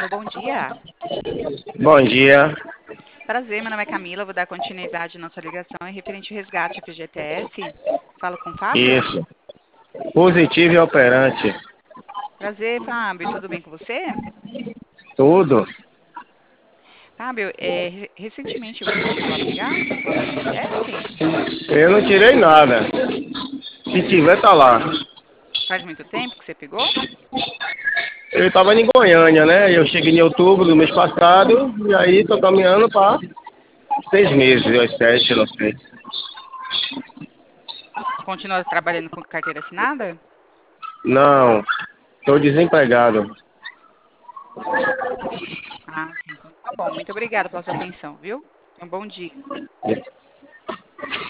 bom dia. Bom dia. Prazer, meu nome é Camila, vou dar continuidade à nossa ligação em referente ao resgate FGTS. Falo com o Fábio? Isso. Positivo e operante. Prazer, Fábio, tudo bem com você? Tudo. Fábio, recentemente você chegou a pegar o FGTS? Eu não tirei nada. Se tiver, tá lá. Faz muito tempo que você pegou? Eu estava em Goiânia, né? Eu cheguei em outubro do mês passado e aí tô caminhando para 6 meses, ou 7, não sei. Continua trabalhando com carteira assinada? Não, tô desempregado. Ah, sim, então tá bom. Muito obrigada pela sua atenção, viu? Tenha um bom dia.